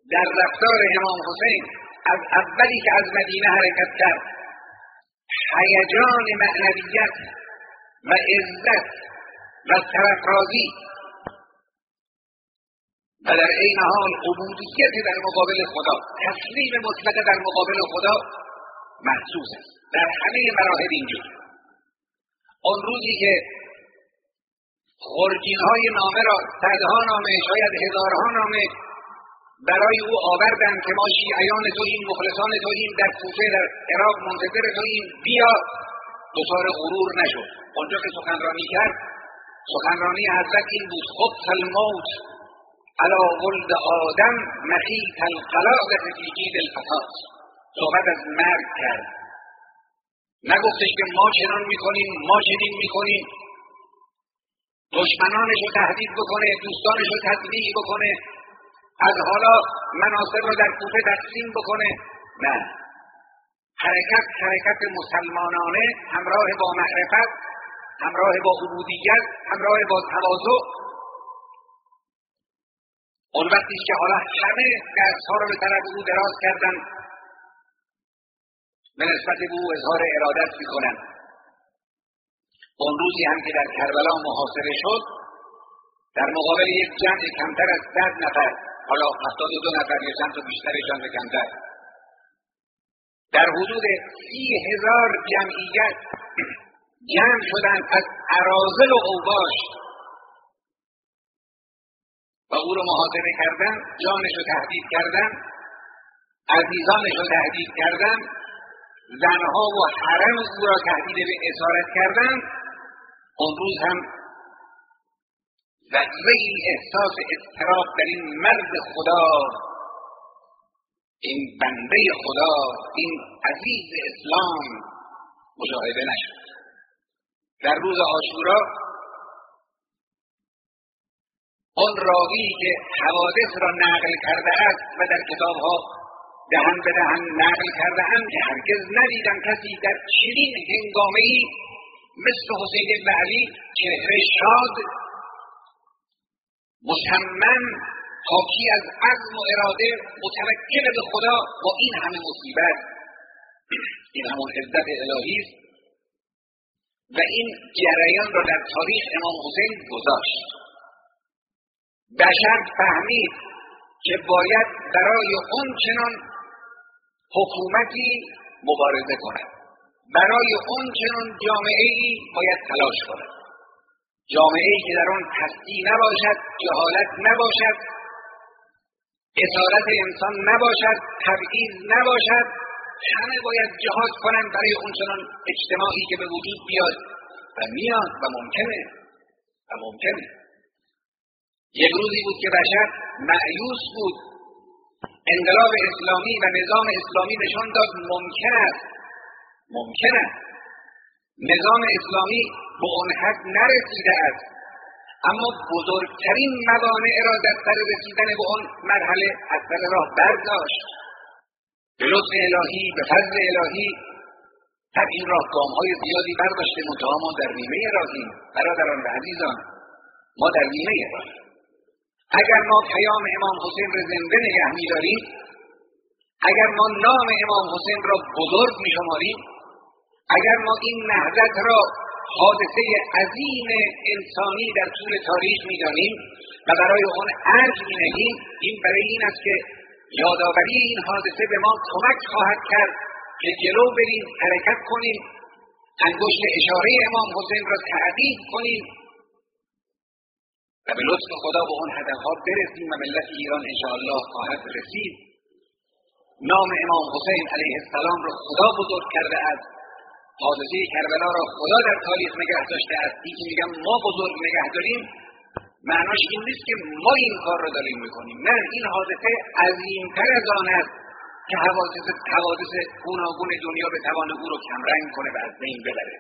در رفتار امام حسین از اولی که از مدینه حرکت کرد هیجان معنویت و عزت و سرافرازی و در عین حال عبودیت در مقابل خدا، تسلیم مطلق در مقابل خدا محسوس است در همه مراحل. اینجور اون روزی که خرجین‌های نامه را صدها نامه شاید هزارها نامه برای او آوردن که ما شیعیان توییم، مخلصان توییم، در کوفه در عراق منتظر توییم، بیا، دچار غرور نشد. اونجا که سخنرانی کرد، سخنرانی حضرت این بود: خبث الموت علی ولد آدم مخیط القلاده فی جید الفتات. صحبت از مرگ کرد، نگفتش که ما چنان میکنیم، ما چنین میکنیم، دشمنانش رو تهدید بکنه، دوستانش رو تطمیع بکنه، از حالا مناصب رو در کوفه تقسیم بکنه. نه، حرکت مسلمانانه، همراه با معرفت، همراه با عبودیت، همراه با تواضع. اون وقتی که حالا همه دستها رو به طرف او دراز کردن، به نسبت او اظهار ارادت میکنن. اون روزی هم که در کربلا محاصره شد، در مقابل یک جمع کمتر از 100 نفر، حالا 72 نفر یا چند تا بیشتر چند تا کمتر، در حدود 30,000 جمعیت جمع شدند از اراذل و اوباش و او رو محاصره کردن، جانش رو تهدید کردن، عزیزانش رو تهدید کردن، زنها و حرم او را تهدید به اسارت کردن. اون روز هم ذره‌ای احساس اضطراب در این مرد خدا، این بنده خدا، این عزیز اسلام مشاهده نشد. در روز عاشورا اون راوی که حوادث را نقل کرده است و در کتابها دهن به دهن نقل کرده اند که هرگز ندیدم کسی در چنین هنگامه‌ای مثل حسین بن علی، چهره شاد، مصمم، حاکی از عزم و اراده، متوکل به خدا، با این همه مصیبت. این همون عزت الهی است و این جریان را در تاریخ امام حسین گذاشت. بشر فهمید که باید برای اون چنان حکومتی مبارزه کند، برای اون چنان جامعه‌ای باید تلاش کند، جامعه‌ای که در آن پستی نباشد، جهالت نباشد، اسارت انسان نباشد، تبعیض نباشد. همه باید جهاد کنند برای اون چنان اجتماعی که به وجود بیاد و میاد و ممکنه. یک روزی بود که بشر مایوس بود. انقلاب اسلامی و نظام اسلامی نشان داد ممکن است. نظام اسلامی به اون حد نرسیده است، اما بزرگترین موانع را در سر رسیدن به اون مرحله از سر راه برداشت. به لطف الهی، به فضل الهی، در این راه گام‌های زیادی برداشته. منتها ما در نیمه راهیم برادران و عزیزان، ما در نیمه راهیم. اگر ما پیام امام حسین را زنده نگه می‌داریم، اگر ما نام امام حسین را بزرگ می‌شماریم، اگر ما این نهضت را حادثه عظیم انسانی در طول تاریخ می‌دانیم و برای آن ارج می‌نهیم، این برای این است که یادآوری این حادثه به ما کمک خواهد کرد که جلو بریم، حرکت کنیم، انگشت اشاره امام حسین را تعقیب کنیم و به لطف خدا به اون هدفها برسیم و ملت ایران انشاءالله خواهد رسید. نام امام حسین علیه السلام را خدا بزرگ کرده است. حادثه کربلا را خدا در تاریخ نگه داشته است. این که میگم ما بزرگ نگه داریم، معناش این نیست که ما این کار را داریم میکنیم. نه، این حادثه عظیمتر از آن است که حوادث گوناگون دنیا به توان او را کمرنگ کنه و از بین ببره.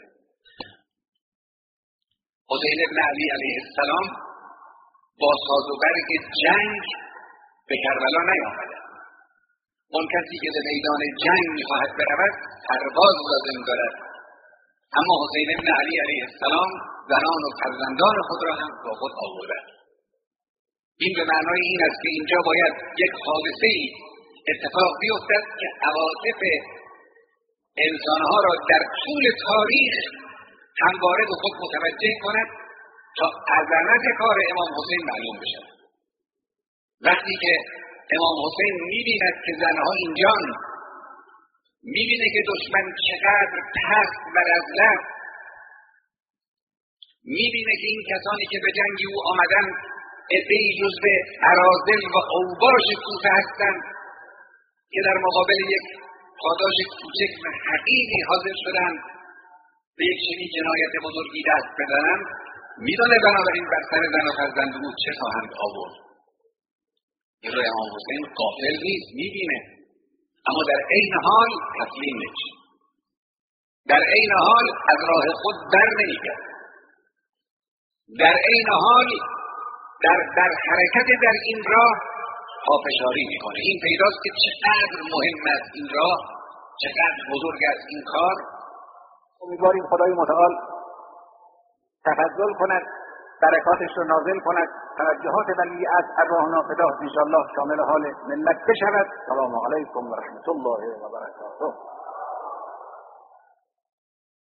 حسین ابن علی علیه السلام با ساز و برگ جنگ به کربلا نیامده. اون کسی که به میدان جنگ میخواهد برود سرباز لازم دارد، اما حسین ابن علی علیه السلام زنان و فرزندان خود را هم با خود آورد. این به معنای این است که اینجا باید یک حادثه‌ای اتفاق بیفتد که عواطف انسانها را در طول تاریخ همواره به خود متوجه کند تا عظمت کار امام حسین معلوم بشد. وقتی که امام حسین می‌بیند که زنها اینجان، می‌بینه که دشمن چقدر پست و رذل است، می‌بینه که این کسانی که به جنگ او آمدن عده‌ای جزو اراذل و اوباش کوفه هستند که در مقابل یک پاداش کوچک و حقیقی حاضر شدند به یک چنین جنایت بزرگی دست بزنند، میدانه بنابراین بر سر زن و فرزند او چه خواهند آورد. این رو امام حسین غافل نیست، میبینه، اما در عین حال تسلیم نمیشه، در عین حال از راه خود بر نمیگرده، در عین حال در حرکت در این راه پافشاری میکنه. این پیداست که چقدر مهم است این راه، چقدر بزرگ است این کار. امیدواریم خدای متعال تفضل کند، برکاتش رو نازل کند، توجهات ولیعهد راه ناپداه انشاءالله شامل حال ملت بشود. سلام علیکم و رحمت الله و برکاته.